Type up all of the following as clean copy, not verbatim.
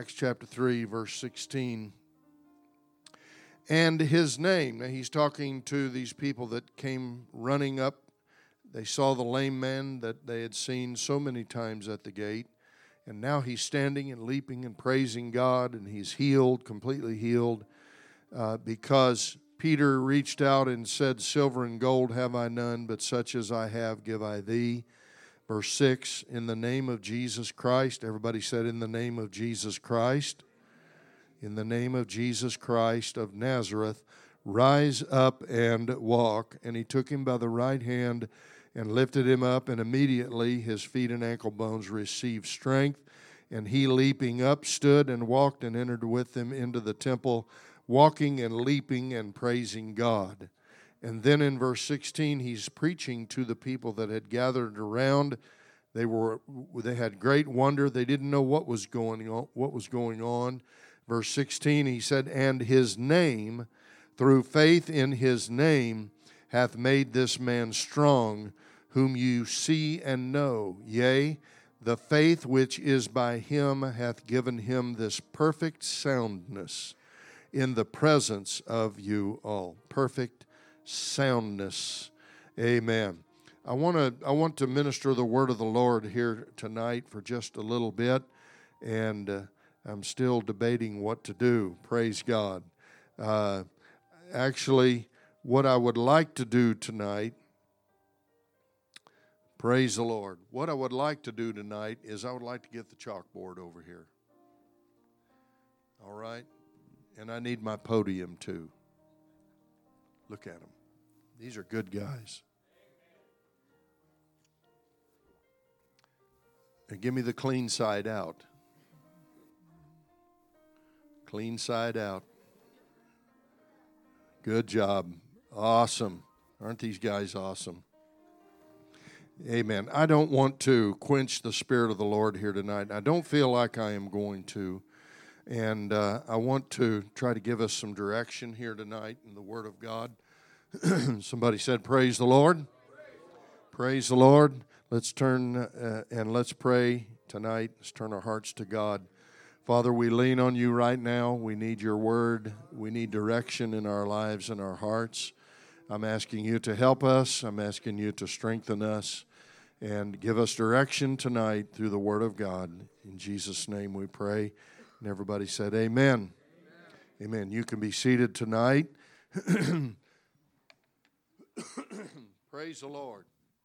Acts chapter 3, verse 16. And his name. Now he's talking to these people that came running up. They saw the lame man that they had seen so many times at the gate. And now he's standing and leaping and praising God. And he's healed, completely healed. Because Peter reached out and said, "Silver and gold have I none, but such as I have give I thee." Verse 6, in the name of Jesus Christ. Everybody said, in the name of Jesus Christ. In the name of Jesus Christ of Nazareth, rise up and walk. And he took him by the right hand and lifted him up, and immediately his feet and ankle bones received strength. And he, leaping up, stood and walked and entered with them into the temple, walking and leaping and praising God. And then in verse 16, he's preaching to the people that had gathered around. They had great wonder. They didn't know what was going on. Verse 16, he said, "And his name, through faith in his name, hath made this man strong, whom you see and know. Yea, the faith which is by him hath given him this perfect soundness in the presence of you all." Perfect soundness. Amen. I want to minister the word of the Lord here tonight for just a little bit, and I'm still debating what to do. Praise God. Actually, what I would like to do tonight, praise the Lord. What I would like to do tonight is I would like to get the chalkboard over here. All right? And I need my podium too. Look at them. These are good guys. And give me the clean side out. Clean side out. Good job. Awesome. Aren't these guys awesome? Amen. I don't want to quench the Spirit of the Lord here tonight. I don't feel like I am going to. And I want to try to give us some direction here tonight in the Word of God. Somebody said, praise the Lord. Praise the Lord. Let's turn and let's pray tonight. Let's turn our hearts to God. Father, we lean on you right now. We need your word. We need direction in our lives and our hearts. I'm asking you to help us. I'm asking you to strengthen us and give us direction tonight through the word of God. In Jesus' name we pray. And everybody said amen. Amen. You can be seated tonight. Praise the Lord.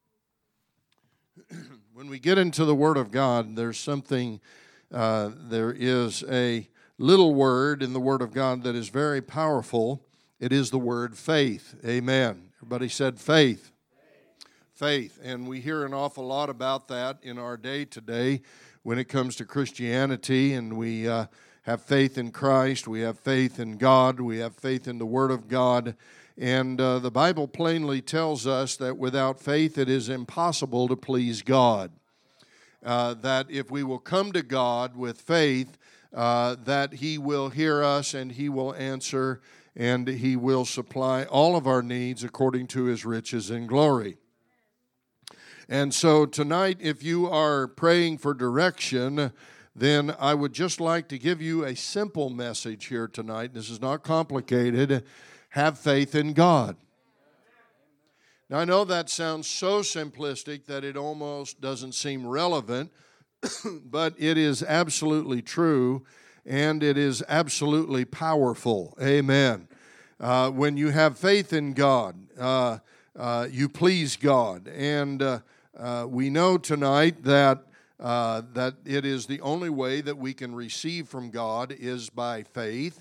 When we get into the Word of God, there's something, there is a little word in the Word of God that is very powerful. It is the word faith. Amen. Everybody said faith. Faith. And we hear an awful lot about that in our day today when it comes to Christianity, and we have faith in Christ, we have faith in God, we have faith in the Word of God. And the Bible plainly tells us that without faith it is impossible to please God. That if we will come to God with faith, that He will hear us and He will answer and He will supply all of our needs according to His riches and glory. And so tonight, if you are praying for direction, then I would just like to give you a simple message here tonight. This is not complicated. Have faith in God. Now, I know that sounds so simplistic that it almost doesn't seem relevant, but it is absolutely true, and it is absolutely powerful. Amen. When you have faith in God, you please God. And we know tonight that it is the only way that we can receive from God is by faith.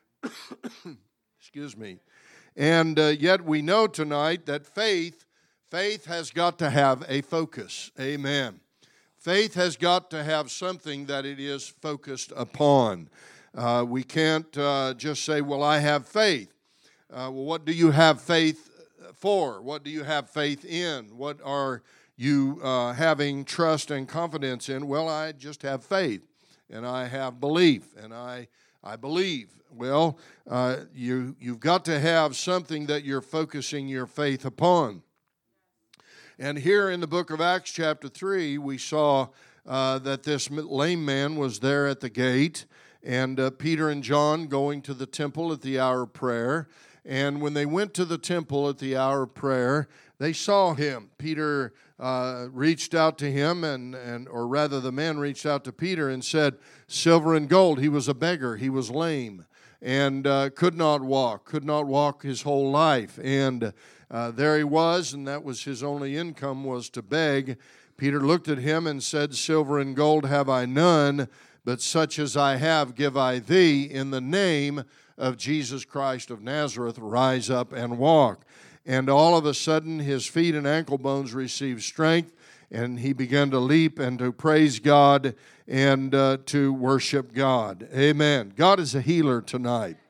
Excuse me. And yet we know tonight that faith has got to have a focus. Amen. Faith has got to have something that it is focused upon. We can't just say, well, I have faith. Well, what do you have faith for? What do you have faith in? What are you having trust and confidence in? Well, I just have faith, and I have belief, and I believe. Well, you've got to have something that you're focusing your faith upon. And here in the book of Acts chapter 3, we saw that this lame man was there at the gate, and Peter and John going to the temple at the hour of prayer. And when they went to the temple at the hour of prayer, they saw him. Peter reached out to him, or rather the man reached out to Peter and said, "Silver and gold." He was a beggar. He was lame and could not walk his whole life. And there he was, and that was his only income, was to beg. Peter looked at him and said, "Silver and gold have I none, but such as I have give I thee. In the name of Jesus Christ of Nazareth, rise up and walk." And all of a sudden, his feet and ankle bones received strength, and he began to leap and to praise God and to worship God. Amen. God is a healer tonight.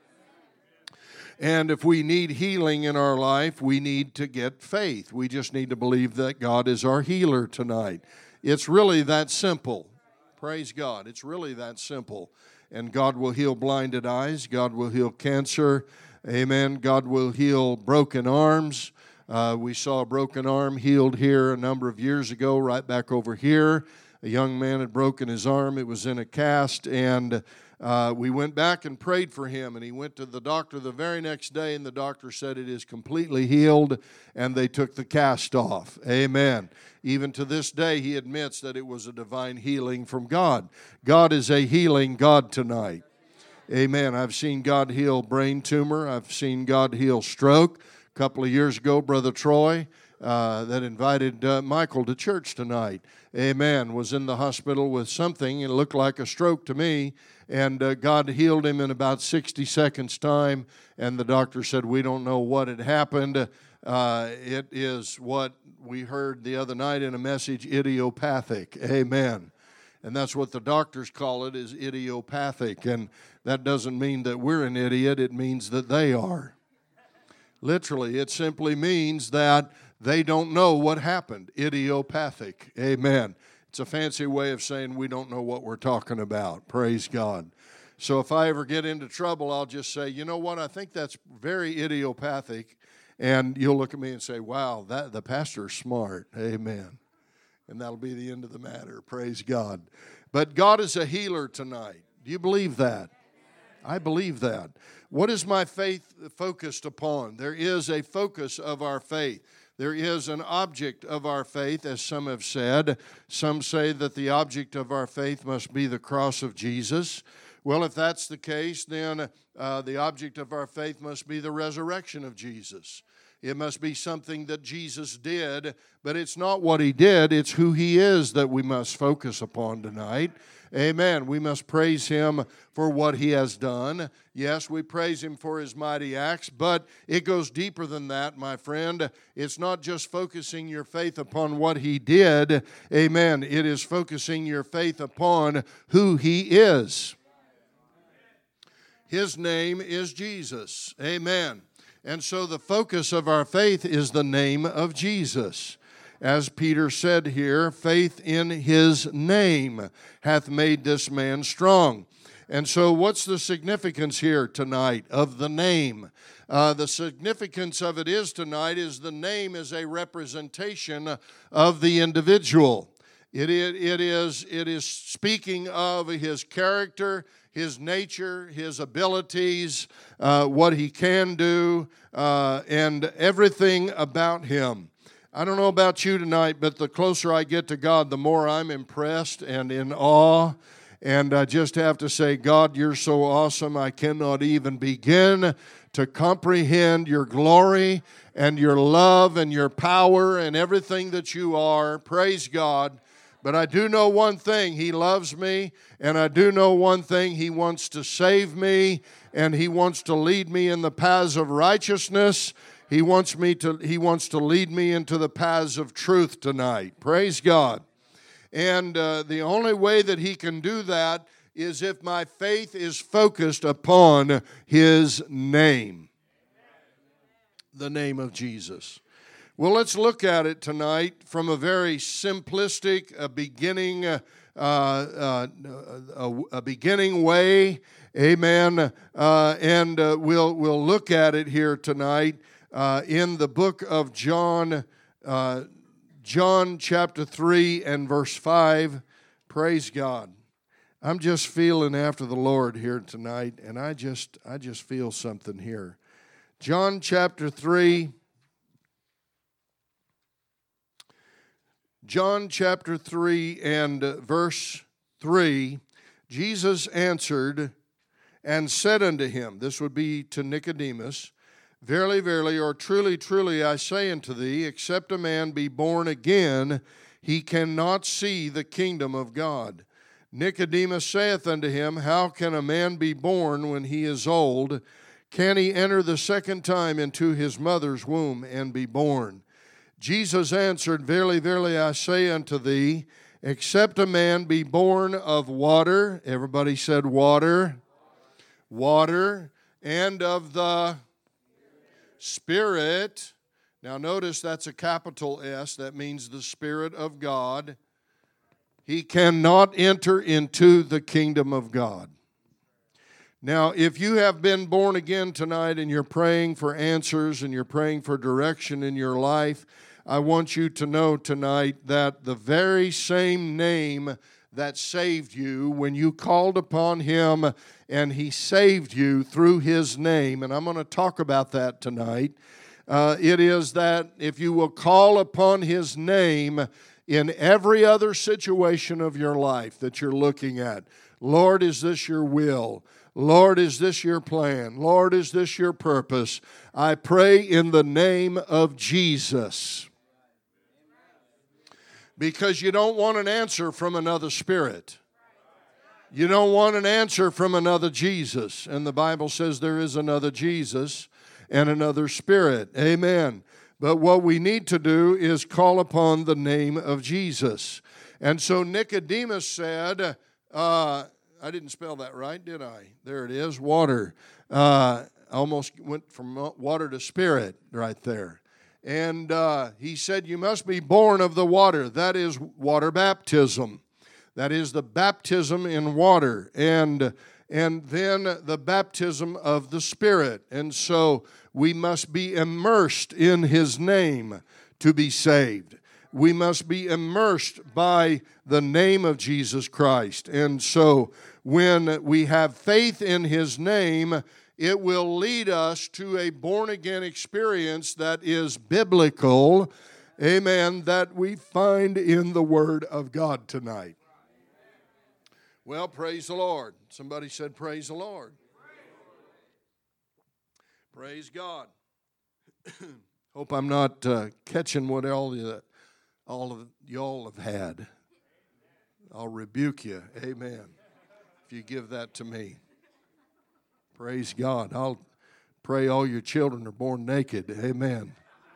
And if we need healing in our life, we need to get faith. We just need to believe that God is our healer tonight. It's really that simple. Praise God. It's really that simple. And God will heal blinded eyes. God will heal cancer. Amen. God will heal broken arms. We saw a broken arm healed here a number of years ago, right back over here. A young man had broken his arm. It was in a cast, and we went back and prayed for him, and he went to the doctor the very next day, and the doctor said it is completely healed, and they took the cast off. Amen. Even to this day, he admits that it was a divine healing from God. God is a healing God tonight. Amen. I've seen God heal brain tumor. I've seen God heal stroke. A couple of years ago, Brother Troy, that invited Michael to church tonight, amen, was in the hospital with something. It looked like a stroke to me, and God healed him in about 60 seconds' time, and the doctor said, "We don't know what had happened. It is what we heard the other night in a message, idiopathic." Amen. And that's what the doctors call it, is idiopathic. And that doesn't mean that we're an idiot. It means that they are. Literally, it simply means that they don't know what happened. Idiopathic. Amen. It's a fancy way of saying we don't know what we're talking about. Praise God. So if I ever get into trouble, I'll just say, "You know what? I think that's very idiopathic." And you'll look at me and say, "Wow, the pastor's smart." Amen. And that'll be the end of the matter. Praise God. But God is a healer tonight. Do you believe that? I believe that. What is my faith focused upon? There is a focus of our faith. There is an object of our faith, as some have said. Some say that the object of our faith must be the cross of Jesus. Well, if that's the case, then the object of our faith must be the resurrection of Jesus. It must be something that Jesus did, but it's not what he did, it's who he is that we must focus upon tonight. Amen. We must praise him for what he has done. Yes, we praise him for his mighty acts, but it goes deeper than that, my friend. It's not just focusing your faith upon what he did. Amen. It is focusing your faith upon who he is. His name is Jesus. Amen. And so the focus of our faith is the name of Jesus. As Peter said here, faith in his name hath made this man strong. And so what's the significance here tonight of the name? The significance of it is tonight is the name is a representation of the individual. It is speaking of his character, his nature, his abilities, what he can do, and everything about him. I don't know about you tonight, but the closer I get to God, the more I'm impressed and in awe. And I just have to say, God, you're so awesome. I cannot even begin to comprehend your glory and your love and your power and everything that you are. Praise God. But I do know one thing, he loves me, and I do know one thing, he wants to save me, and he wants to lead me in the paths of righteousness. He wants to lead me into the paths of truth tonight. Praise God. And the only way that he can do that is if my faith is focused upon his name. The name of Jesus. Well, let's look at it tonight from a very simplistic, beginning way. Amen. And we'll look at it here tonight in the book of John, John chapter 3 and verse 5. Praise God. I'm just feeling after the Lord here tonight, and I just feel something here. John chapter 3. John chapter 3 and verse 3, Jesus answered and said unto him, this would be to Nicodemus, Verily, verily, or truly, truly, I say unto thee, except a man be born again, he cannot see the kingdom of God. Nicodemus saith unto him, How can a man be born when he is old? Can he enter the second time into his mother's womb and be born? Jesus answered, Verily, verily, I say unto thee, except a man be born of water, everybody said water, and of the Spirit. Now notice that's a capital S. That means the Spirit of God. He cannot enter into the kingdom of God. Now, if you have been born again tonight and you're praying for answers and you're praying for direction in your life, I want you to know tonight that the very same name that saved you, when you called upon Him and He saved you through His name, and I'm going to talk about that tonight, it is that if you will call upon His name in every other situation of your life that you're looking at, Lord, is this your will? Lord, is this your plan? Lord, is this your purpose? I pray in the name of Jesus. Because you don't want an answer from another spirit. You don't want an answer from another Jesus. And the Bible says there is another Jesus and another spirit. Amen. But what we need to do is call upon the name of Jesus. And so Nicodemus said, I didn't spell that right, did I? There it is, water. Almost went from water to spirit right there. And he said, you must be born of the water. That is water baptism. That is the baptism in water. And then the baptism of the Spirit. And so we must be immersed in His name to be saved. We must be immersed by the name of Jesus Christ. And so when we have faith in His name, it will lead us to a born-again experience that is biblical, amen, that we find in the Word of God tonight. Well, praise the Lord. Somebody said, praise the Lord. Praise God. Hope I'm not catching what all of y'all have had. I'll rebuke you, amen, if you give that to me. Praise God. I'll pray all your children are born naked. Amen.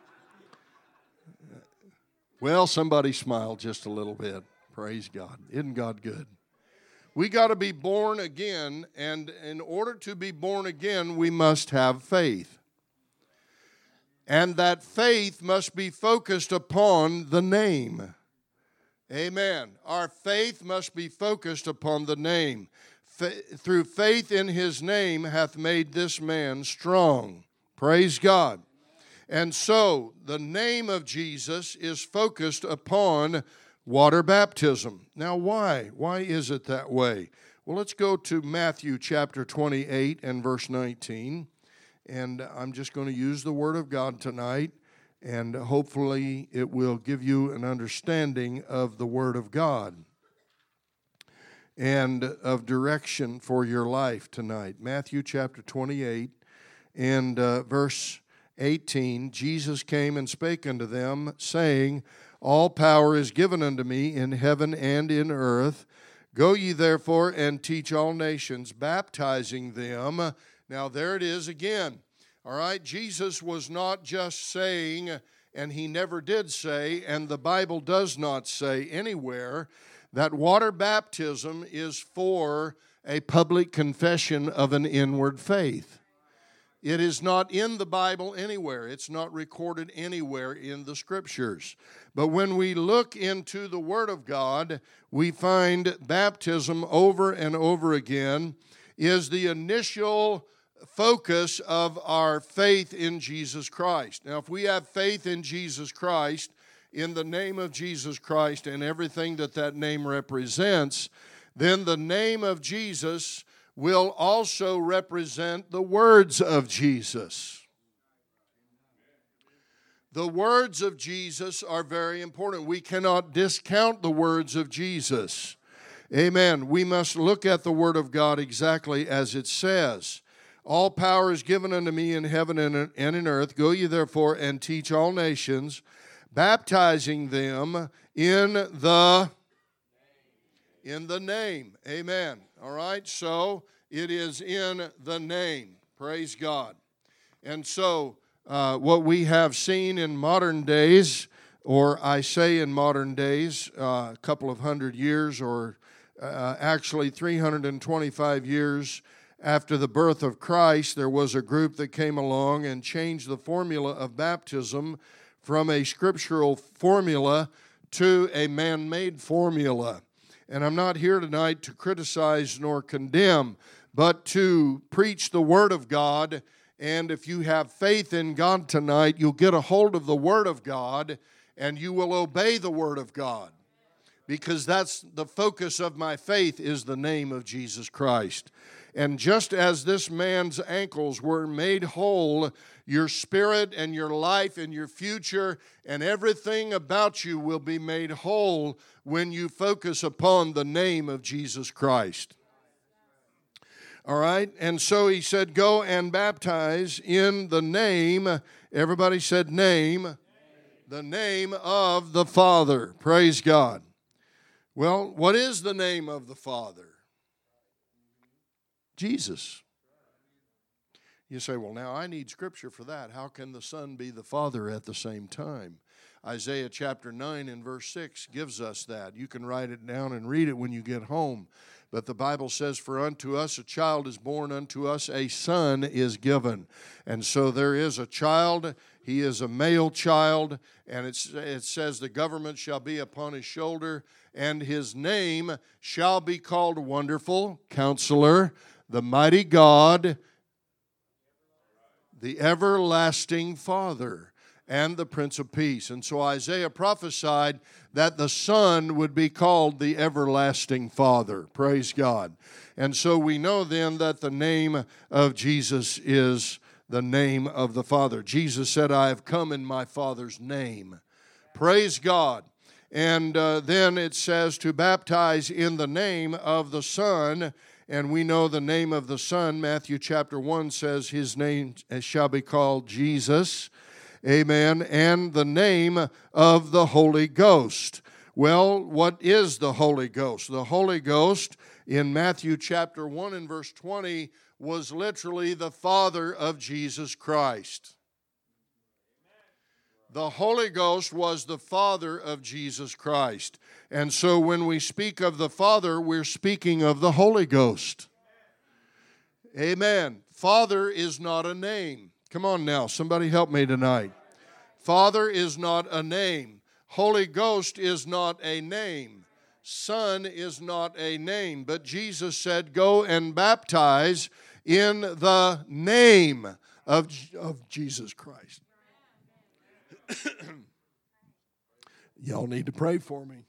Well, somebody smiled just a little bit. Praise God. Isn't God good? We got to be born again, and in order to be born again, we must have faith. And that faith must be focused upon the name. Amen. Our faith must be focused upon the name. Through faith in His name hath made this man strong. Praise God. And so the name of Jesus is focused upon water baptism. Now why? Why is it that way? Well, let's go to Matthew chapter 28 and verse 19. And I'm just going to use the Word of God tonight. And hopefully it will give you an understanding of the Word of God and of direction for your life tonight. Matthew chapter 28 and verse 18, Jesus came and spake unto them, saying, All power is given unto me in heaven and in earth. Go ye therefore and teach all nations, baptizing them. Now there it is again. All right, Jesus was not just saying, and He never did say, and the Bible does not say anywhere, that water baptism is for a public confession of an inward faith. It is not in the Bible anywhere. It's not recorded anywhere in the Scriptures. But when we look into the Word of God, we find baptism over and over again is the initial focus of our faith in Jesus Christ. Now, if we have faith in Jesus Christ, in the name of Jesus Christ and everything that that name represents, then the name of Jesus will also represent the words of Jesus. The words of Jesus are very important. We cannot discount the words of Jesus. Amen. We must look at the Word of God exactly as it says. All power is given unto me in heaven and in earth. Go ye therefore and teach all nations, baptizing them in the name. Amen. All right, so it is in the name. Praise God. And so what we have seen in modern days, or I say in modern days, a couple of hundred years, or actually 325 years after the birth of Christ, there was a group that came along and changed the formula of baptism from a scriptural formula to a man-made formula. And I'm not here tonight to criticize nor condemn, but to preach the Word of God. And if you have faith in God tonight, you'll get a hold of the Word of God and you will obey the Word of God. Because that's the focus of my faith, is the name of Jesus Christ. And just as this man's ankles were made whole, your spirit and your life and your future and everything about you will be made whole when you focus upon the name of Jesus Christ. All right, and so he said, go and baptize in the name, everybody said name, the name of the Father. Praise God. Well, what is the name of the Father? Jesus. You say, well, now I need scripture for that. How can the Son be the Father at the same time? Isaiah chapter 9 and verse 6 gives us that. You can write it down and read it when you get home. But the Bible says, for unto us a child is born, unto us a son is given. And so there is a child. He is a male child. And it says the government shall be upon his shoulder, and his name shall be called Wonderful, Counselor, the Mighty God, the Everlasting Father, and the Prince of Peace. And so Isaiah prophesied that the Son would be called the Everlasting Father. Praise God. And so we know then that the name of Jesus is the name of the Father. Jesus said, I have come in my Father's name. Praise God. And then it says to baptize in the name of the Son. And we know the name of the Son. Matthew chapter 1 says his name shall be called Jesus. Amen. And the name of the Holy Ghost. Well, what is the Holy Ghost? The Holy Ghost in Matthew chapter 1 and verse 20 was literally the Father of Jesus Christ. The Holy Ghost was the Father of Jesus Christ. And so when we speak of the Father, we're speaking of the Holy Ghost. Amen. Father is not a name. Come on now, somebody help me tonight. Father is not a name. Holy Ghost is not a name. Son is not a name. But Jesus said, go and baptize in the name of Jesus Christ. Y'all need to pray for me.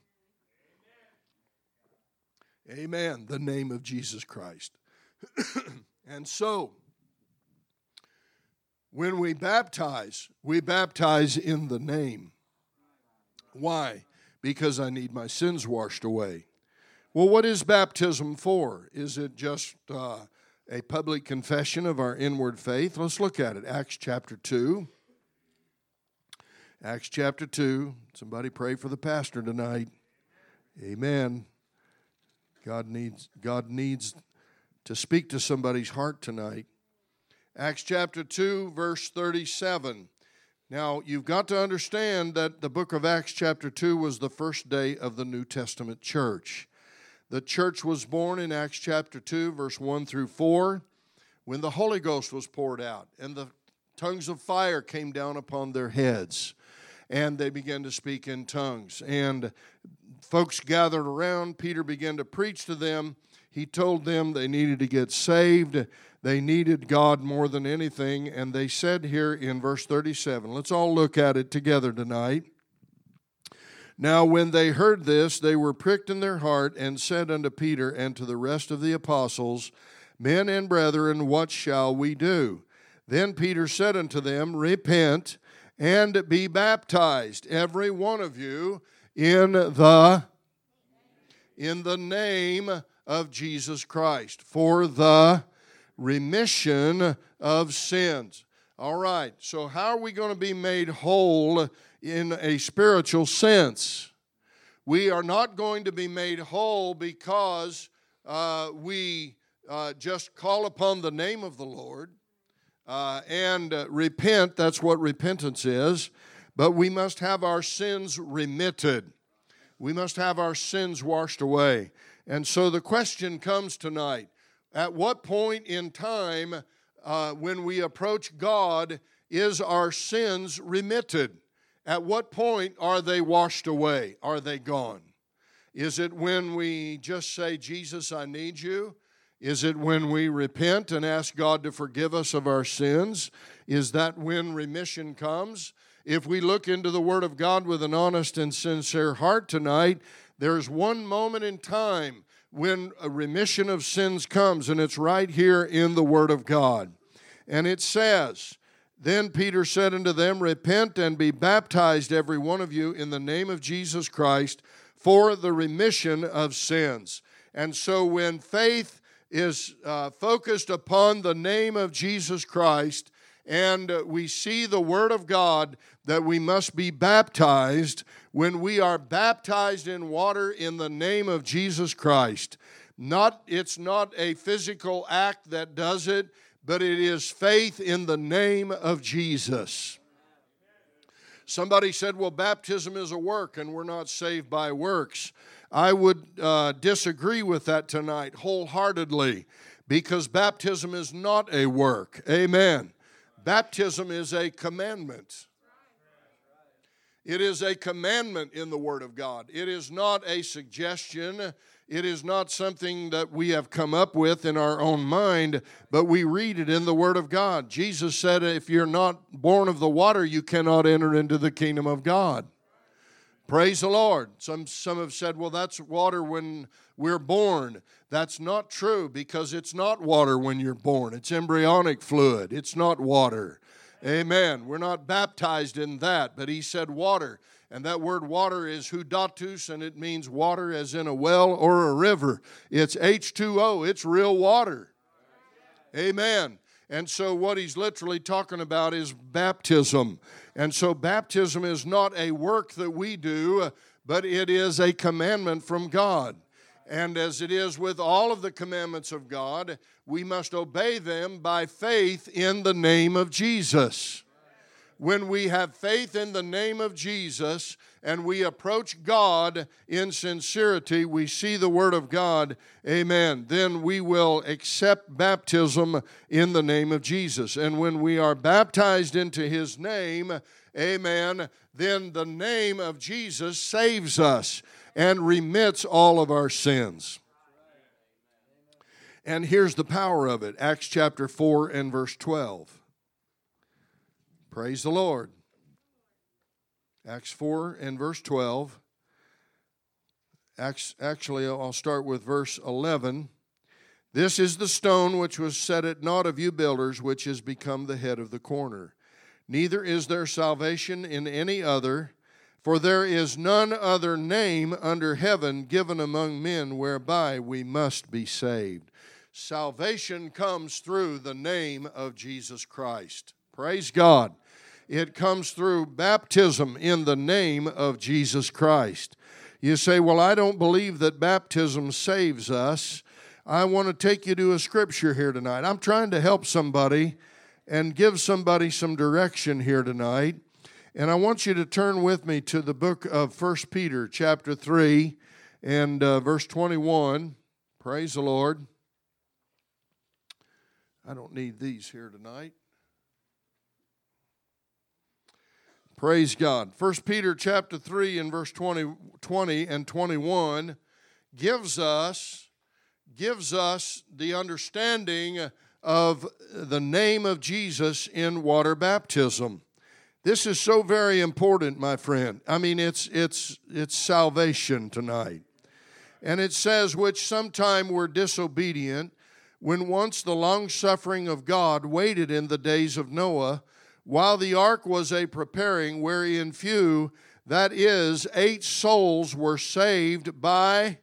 Amen. The name of Jesus Christ. And so, when we baptize in the name. Why? Because I need my sins washed away. Well, what is baptism for? Is it just a public confession of our inward faith? Let's look at it. Acts chapter 2. Acts chapter 2. Somebody pray for the pastor tonight. Amen. God needs to speak to somebody's heart tonight. Acts chapter 2, verse 37. Now, you've got to understand that the book of Acts chapter 2 was the first day of the New Testament church. The church was born in Acts chapter 2, verse 1 through 4, when the Holy Ghost was poured out, and the tongues of fire came down upon their heads, and they began to speak in tongues. And folks gathered around. Peter began to preach to them. He told them they needed to get saved. They needed God more than anything. And they said here in verse 37, let's all look at it together tonight. Now when they heard this, they were pricked in their heart, and said unto Peter and to the rest of the apostles, Men and brethren, what shall we do? Then Peter said unto them, Repent, and be baptized, every one of you, in the name of Jesus Christ, for the remission of sins. All right, so how are we going to be made whole in a spiritual sense? We are not going to be made whole because we just call upon the name of the Lord and repent. That's what repentance is. But we must have our sins remitted. We must have our sins washed away. And so the question comes tonight, at what point in time when we approach God is our sins remitted? At what point are they washed away? Are they gone? Is it when we just say, Jesus, I need you? Is it when we repent and ask God to forgive us of our sins? Is that when remission comes? If we look into the Word of God with an honest and sincere heart tonight, there's one moment in time when a remission of sins comes, and it's right here in the Word of God. And it says, Then Peter said unto them, Repent and be baptized, every one of you, in the name of Jesus Christ, for the remission of sins. And so when faith is focused upon the name of Jesus Christ, and we see the Word of God that we must be baptized, when we are baptized in water in the name of Jesus Christ, it's not a physical act that does it, but it is faith in the name of Jesus. Somebody said, well, baptism is a work and we're not saved by works. I would disagree with that tonight wholeheartedly, because baptism is not a work. Amen. Baptism is a commandment. It is a commandment in the Word of God. It is not a suggestion. It is not something that we have come up with in our own mind, but we read it in the Word of God. Jesus said, if you're not born of the water, you cannot enter into the kingdom of God. Praise the Lord. Some have said, well, that's water when we're born. That's not true, because it's not water when you're born. It's embryonic fluid. It's not water. Amen. We're not baptized in that, but he said water. And that word water is hudatus, and it means water as in a well or a river. It's H2O. It's real water. Amen. And so what he's literally talking about is baptism. And so baptism is not a work that we do, but it is a commandment from God. And as it is with all of the commandments of God, we must obey them by faith in the name of Jesus. When we have faith in the name of Jesus and we approach God in sincerity, we see the Word of God, amen, then we will accept baptism in the name of Jesus. And when we are baptized into His name, amen, then the name of Jesus saves us and remits all of our sins. And here's the power of it. Acts chapter 4 and verse 12. Praise the Lord. Acts 4 and verse 12. Actually, I'll start with verse 11. This is the stone which was set at naught of you builders, which has become the head of the corner. Neither is there salvation in any other, for there is none other name under heaven given among men whereby we must be saved. Salvation comes through the name of Jesus Christ. Praise God. It comes through baptism in the name of Jesus Christ. You say, well, I don't believe that baptism saves us. I want to take you to a scripture here tonight. I'm trying to help somebody and give somebody some direction here tonight. And I want you to turn with me to the book of 1 Peter chapter 3 and verse 21. Praise the Lord. I don't need these here tonight. Praise God. 1 Peter chapter 3 and verse 20 and 21 gives us the understanding of the name of Jesus in water baptism. This is so very important, my friend. I mean, it's salvation tonight. And it says, which sometime were disobedient, when once the long-suffering of God waited in the days of Noah, while the ark was a preparing, wherein few, that is, 8 souls were saved by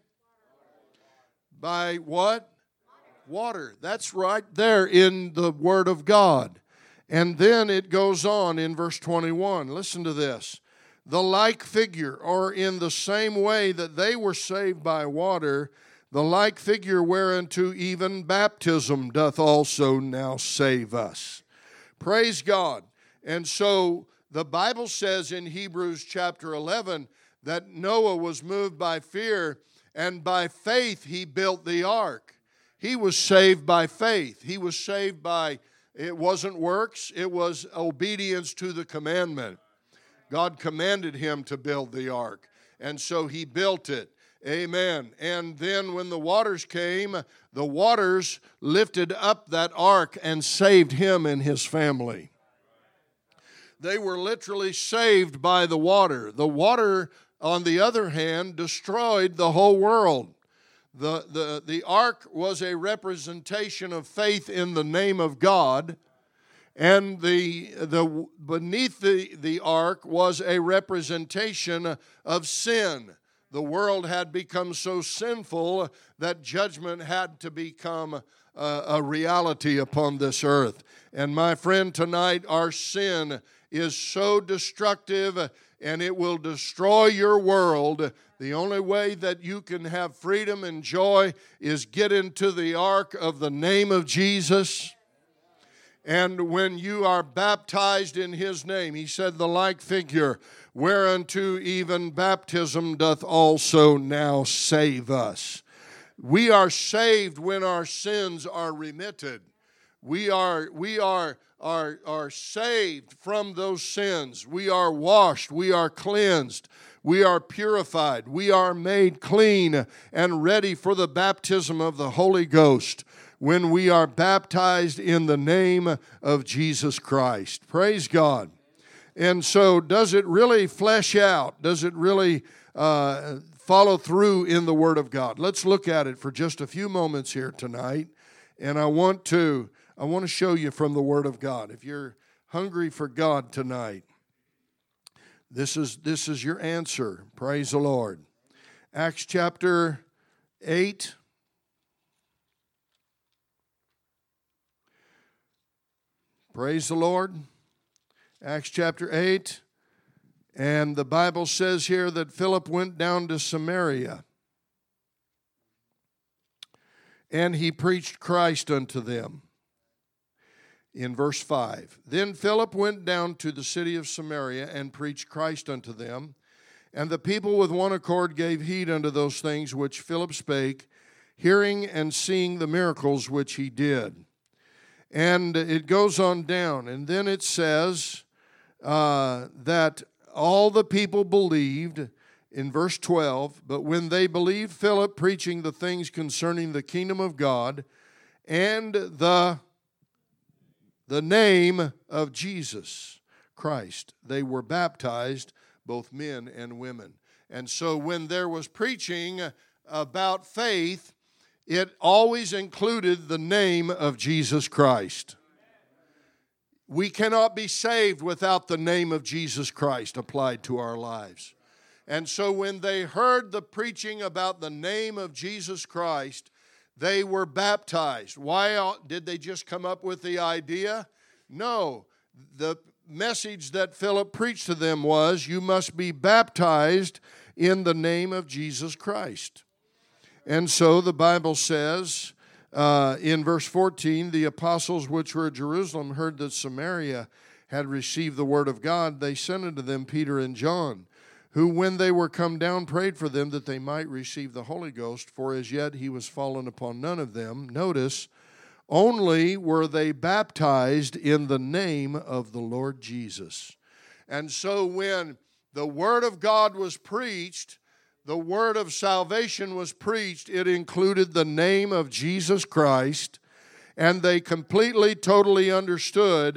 what? Water. That's right there in the Word of God. And then it goes on in verse 21. Listen to this. The like figure, or in the same way that they were saved by water, the like figure whereunto even baptism doth also now save us. Praise God. And so the Bible says in Hebrews chapter 11 that Noah was moved by fear, and by faith he built the ark. He was saved by faith. He was saved by, it wasn't works, it was obedience to the commandment. God commanded him to build the ark, and so he built it. Amen. And then when the waters came, the waters lifted up that ark and saved him and his family. They were literally saved by the water. The water, on the other hand, destroyed the whole world. The ark was a representation of faith in the name of God, and the beneath the ark was a representation of sin. The world had become so sinful that judgment had to become a reality upon this earth. And my friend, tonight our sin is so destructive, and it will destroy your world. The only way that you can have freedom and joy is get into the ark of the name of Jesus. And when you are baptized in his name, he said the like figure, whereunto even baptism doth also now save us. We are saved when our sins are remitted. We are saved from those sins. We are washed. We are cleansed. We are purified. We are made clean and ready for the baptism of the Holy Ghost when we are baptized in the name of Jesus Christ. Praise God. And so does it really flesh out? Does it really follow through in the Word of God? Let's look at it for just a few moments here tonight. And I want to show you from the Word of God. If you're hungry for God tonight, this is your answer. Praise the Lord. Acts chapter 8. Praise the Lord. Acts chapter 8. And the Bible says here that Philip went down to Samaria, and he preached Christ unto them. In verse 5, then Philip went down to the city of Samaria and preached Christ unto them. And the people with one accord gave heed unto those things which Philip spake, hearing and seeing the miracles which he did. And it goes on down, and then it says that all the people believed, in verse 12, but when they believed Philip preaching the things concerning the kingdom of God and the name of Jesus Christ, they were baptized, both men and women. And so when there was preaching about faith, it always included the name of Jesus Christ. We cannot be saved without the name of Jesus Christ applied to our lives. And so when they heard the preaching about the name of Jesus Christ, they were baptized. Why did they just come up with the idea? No. The message that Philip preached to them was, you must be baptized in the name of Jesus Christ. And so the Bible says in verse 14, the apostles which were at Jerusalem heard that Samaria had received the word of God. They sent unto them Peter and John, who when they were come down prayed for them that they might receive the Holy Ghost, for as yet he was fallen upon none of them. Notice, only were they baptized in the name of the Lord Jesus. And so when the word of God was preached, the word of salvation was preached, it included the name of Jesus Christ, and they completely, totally understood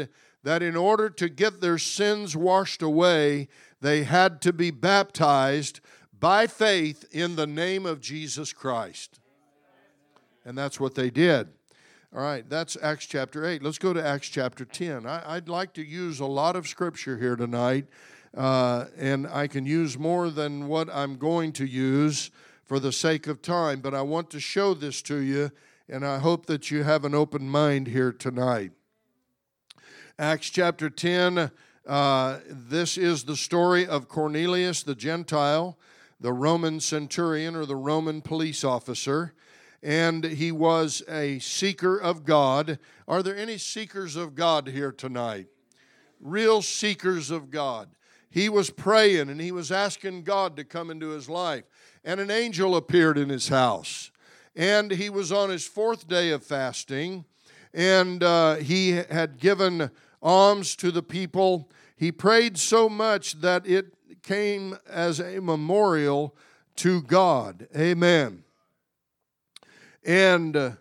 that in order to get their sins washed away, they had to be baptized by faith in the name of Jesus Christ. And that's what they did. All right, that's Acts chapter 8. Let's go to Acts chapter 10. I'd like to use a lot of scripture here tonight, and I can use more than what I'm going to use for the sake of time, but I want to show this to you, and I hope that you have an open mind here tonight. Acts chapter 10, this is the story of Cornelius the Gentile, the Roman centurion or the Roman police officer, and he was a seeker of God. Are there any seekers of God here tonight? Real seekers of God. He was praying and he was asking God to come into his life, and an angel appeared in his house, and he was on his 4th day of fasting, and he had given alms to the people. He prayed so much that it came as a memorial to God. Amen. And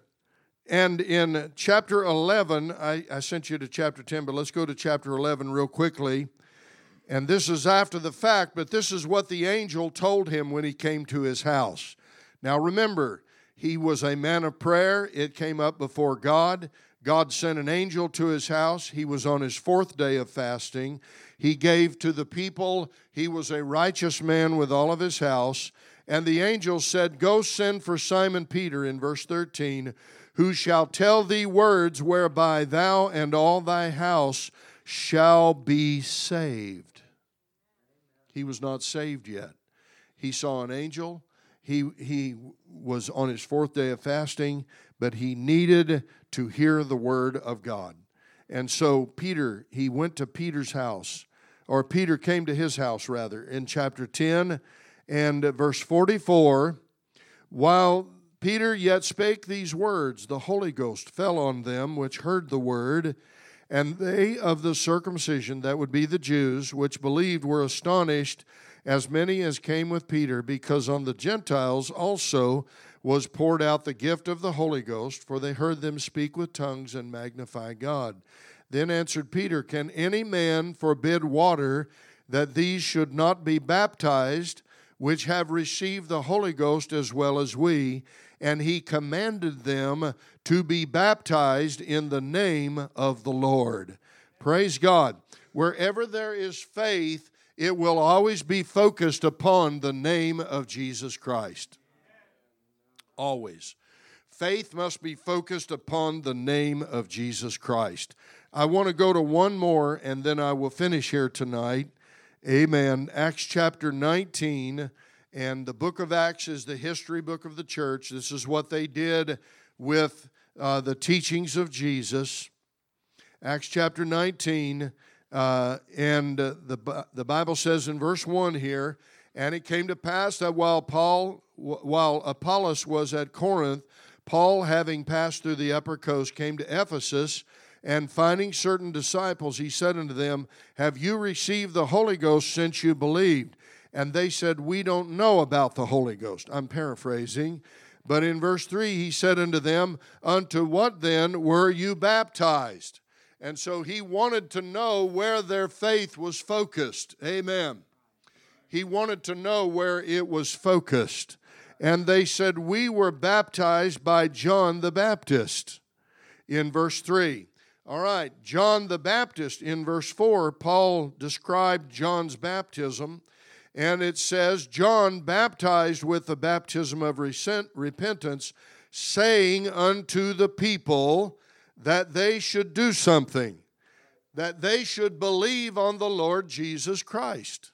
in chapter 11, I sent you to chapter 10, but let's go to chapter 11 real quickly. And this is after the fact, but this is what the angel told him when he came to his house. Now remember, he was a man of prayer. It came up before God. God sent an angel to his house. He was on his 4th day of fasting. He gave to the people. He was a righteous man with all of his house. And the angel said, "Go send for Simon Peter," in verse 13, "who shall tell thee words whereby thou and all thy house shall be saved." He was not saved yet. He saw an angel. He was on his 4th day of fasting, but he needed to hear the word of God. And so Peter, he went to Peter's house, or Peter came to his house, rather, in chapter 10 and verse 44. "While Peter yet spake these words, the Holy Ghost fell on them which heard the word, and they of the circumcision," that would be the Jews, "which believed were astonished, as many as came with Peter, because on the Gentiles also was poured out the gift of the Holy Ghost, for they heard them speak with tongues and magnify God. Then answered Peter, Can any man forbid water that these should not be baptized, which have received the Holy Ghost as well as we? And he commanded them to be baptized in the name of the Lord." Praise God. Wherever there is faith, it will always be focused upon the name of Jesus Christ. Always. Faith must be focused upon the name of Jesus Christ. I want to go to one more, and then I will finish here tonight. Amen. Acts chapter 19, and the book of Acts is the history book of the church. This is what they did with the teachings of Jesus. Acts chapter 19, and the Bible says in verse 1 here, "And it came to pass that while Apollos was at Corinth, Paul, having passed through the upper coast, came to Ephesus, and finding certain disciples, he said unto them, Have you received the Holy Ghost since you believed? And they said, We don't know about the Holy Ghost." I'm paraphrasing. But in verse 3, he said unto them, "Unto what then were you baptized?" And so he wanted to know where their faith was focused. Amen. He wanted to know where it was focused. And they said, "We were baptized by John the Baptist," in verse 3. All right, John the Baptist, in verse 4, Paul described John's baptism, and it says, "John baptized with the baptism of repentance, saying unto the people that they should do something, that they should believe on the Lord Jesus Christ."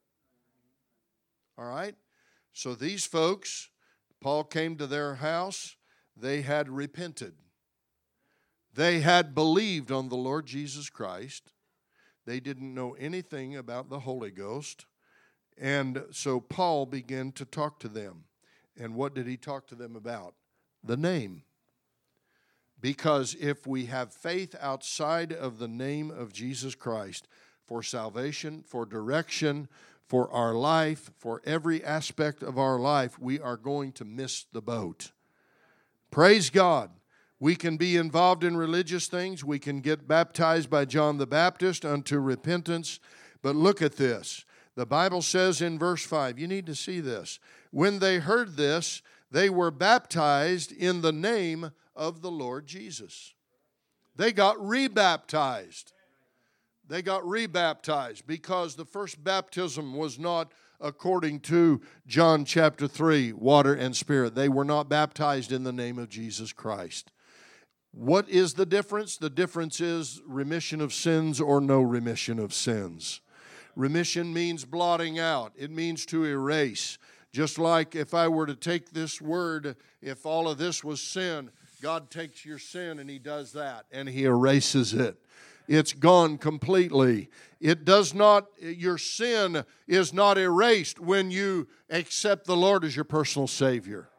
All right? So these folks, Paul came to their house, they had repented. They had believed on the Lord Jesus Christ. They didn't know anything about the Holy Ghost. And so Paul began to talk to them. And what did he talk to them about? The name. Because if we have faith outside of the name of Jesus Christ for salvation, for direction, for our life, for every aspect of our life, we are going to miss the boat. Praise God. We can be involved in religious things. We can get baptized by John the Baptist unto repentance. But look at this. The Bible says in verse 5, you need to see this. When they heard this, they were baptized in the name of the Lord Jesus. They got rebaptized. They got rebaptized because the first baptism was not according to John chapter 3, water and spirit. They were not baptized in the name of Jesus Christ. What is the difference? The difference is remission of sins or no remission of sins. Remission means blotting out. It means to erase. Just like if I were to take this word, if all of this was sin, God takes your sin and He does that and He erases it. It's gone completely. It does not, your sin is not erased when you accept the Lord as your personal Savior.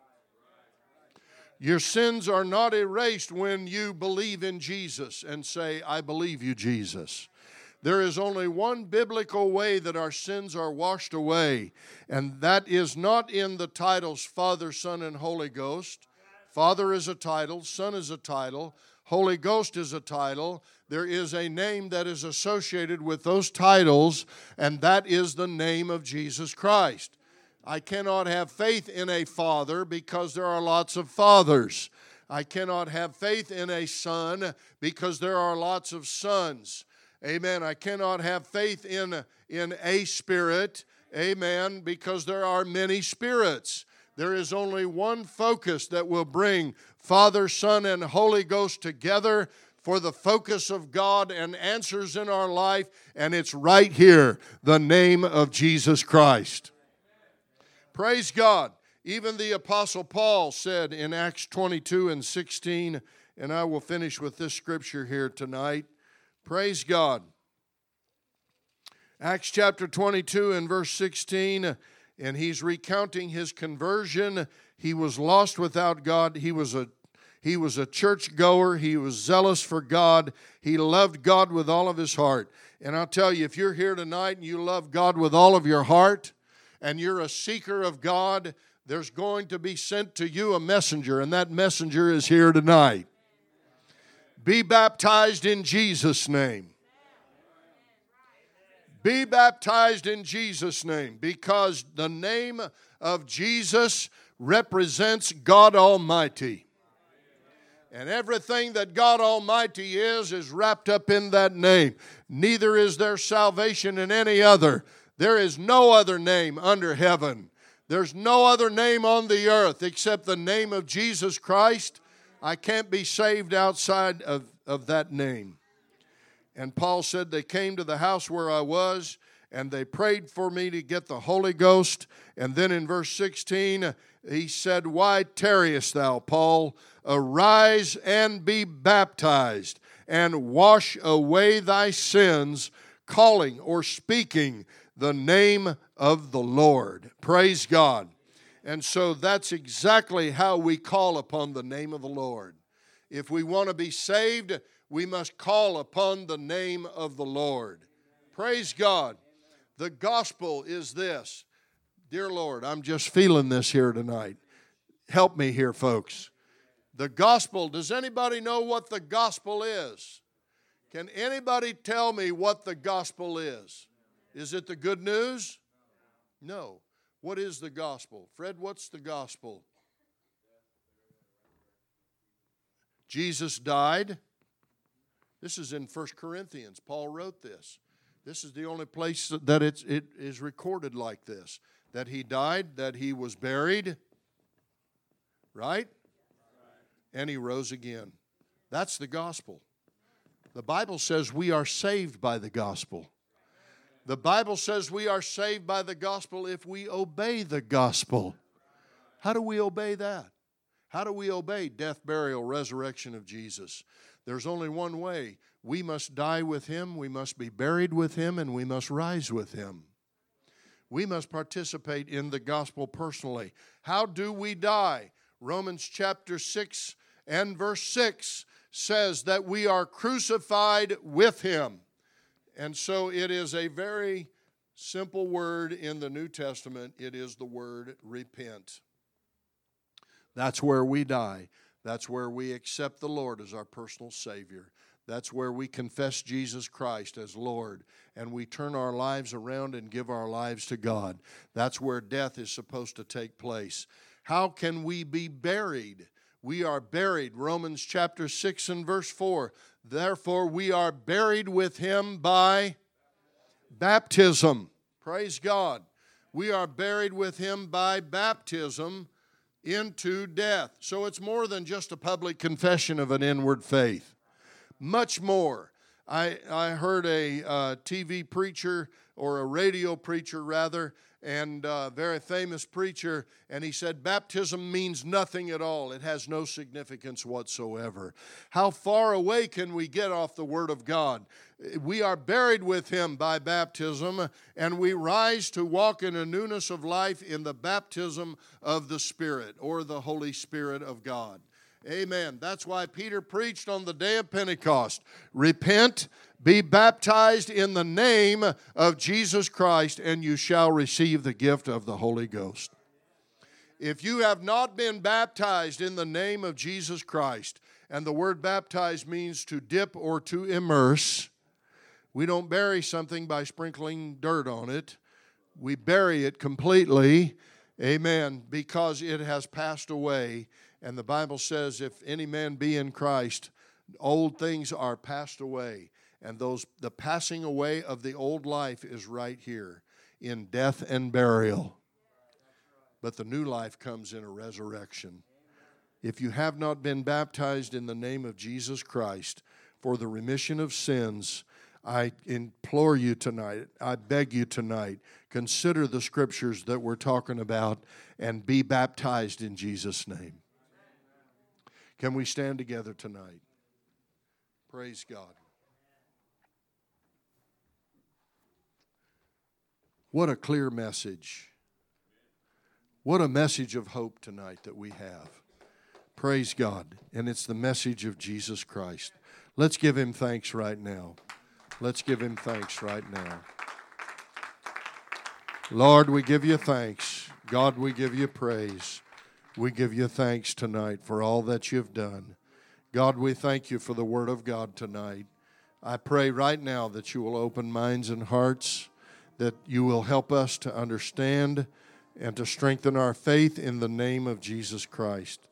Your sins are not erased when you believe in Jesus and say, I believe you, Jesus. There is only one biblical way that our sins are washed away, and that is not in the titles Father, Son, and Holy Ghost. Father is a title, Son is a title, Holy Ghost is a title. There is a name that is associated with those titles, and that is the name of Jesus Christ. I cannot have faith in a father because there are lots of fathers. I cannot have faith in a son because there are lots of sons. Amen. I cannot have faith in a spirit, amen, because there are many spirits. There is only one focus that will bring Father, Son, and Holy Ghost together for the focus of God and answers in our life, and it's right here, the name of Jesus Christ. Praise God. Even the Apostle Paul said in Acts 22 and 16, and I will finish with this scripture here tonight. Praise God. Acts chapter 22 and verse 16, and he's recounting his conversion. He was lost without God. He was a churchgoer. He was zealous for God. He loved God with all of his heart. And I'll tell you, if you're here tonight and you love God with all of your heart, and you're a seeker of God, there's going to be sent to you a messenger, and that messenger is here tonight. Be baptized in Jesus' name. Be baptized in Jesus' name, because the name of Jesus represents God Almighty. And everything that God Almighty is wrapped up in that name. Neither is there salvation in any other. There is no other name under heaven. There's no other name on the earth except the name of Jesus Christ. I can't be saved outside of that name. And Paul said they came to the house where I was, and they prayed for me to get the Holy Ghost. And then in verse 16, he said, Why tarriest thou, Paul? Arise and be baptized, and wash away thy sins, calling or speaking the name of the Lord. Praise God. And so that's exactly how we call upon the name of the Lord. If we want to be saved, we must call upon the name of the Lord. Praise God. The gospel is this. Dear Lord, I'm just feeling this here tonight. Help me here, folks. The gospel, does anybody know what the gospel is? Can anybody tell me what the gospel is? Is it the good news? No. What is the gospel? Fred, what's the gospel? Jesus died. This is in 1 Corinthians. Paul wrote this. This is the only place that it is recorded like this. That he died, that he was buried, right? And he rose again. That's the gospel. The Bible says we are saved by the gospel. The Bible says we are saved by the gospel if we obey the gospel. How do we obey that? How do we obey death, burial, resurrection of Jesus? There's only one way. We must die with Him, we must be buried with Him, and we must rise with Him. We must participate in the gospel personally. How do we die? Romans chapter 6 and verse 6 says that we are crucified with Him. And so it is a very simple word in the New Testament. It is the word repent. That's where we die. That's where we accept the Lord as our personal Savior. That's where we confess Jesus Christ as Lord, and we turn our lives around and give our lives to God. That's where death is supposed to take place. How can we be buried? We are buried. Romans chapter 6 and verse 4. Therefore, we are buried with Him by baptism. Praise God. We are buried with Him by baptism into death. So it's more than just a public confession of an inward faith. Much more. I heard a TV preacher, or a radio preacher rather, and a very famous preacher, and he said baptism means nothing at all. It has no significance whatsoever. How far away can we get off the Word of God? We are buried with Him by baptism, and we rise to walk in a newness of life in the baptism of the Spirit, or the Holy Spirit of God. Amen. That's why Peter preached on the day of Pentecost. Repent, be baptized in the name of Jesus Christ, and you shall receive the gift of the Holy Ghost. If you have not been baptized in the name of Jesus Christ, and the word baptized means to dip or to immerse, we don't bury something by sprinkling dirt on it. We bury it completely, amen, because it has passed away. And the Bible says, if any man be in Christ, old things are passed away. And the passing away of the old life is right here in death and burial. But the new life comes in a resurrection. If you have not been baptized in the name of Jesus Christ for the remission of sins, I implore you tonight, I beg you tonight, consider the scriptures that we're talking about and be baptized in Jesus' name. Can we stand together tonight? Praise God. What a clear message. What a message of hope tonight that we have. Praise God. And it's the message of Jesus Christ. Let's give Him thanks right now. Let's give Him thanks right now. Lord, we give you thanks. God, we give you praise. We give you thanks tonight for all that you've done. God, we thank you for the Word of God tonight. I pray right now that you will open minds and hearts, that you will help us to understand and to strengthen our faith in the name of Jesus Christ.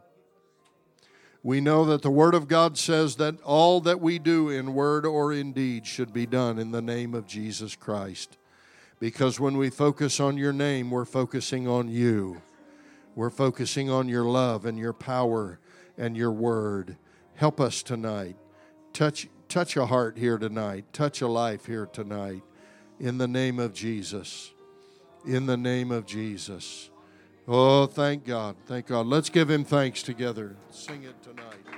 We know that the Word of God says that all that we do in word or in deed should be done in the name of Jesus Christ. Because when we focus on your name, we're focusing on you. We're focusing on your love and your power and your word. Help us tonight. Touch a heart here tonight. Touch a life here tonight. In the name of Jesus. In the name of Jesus. Oh, thank God. Thank God. Let's give Him thanks together. Sing it tonight.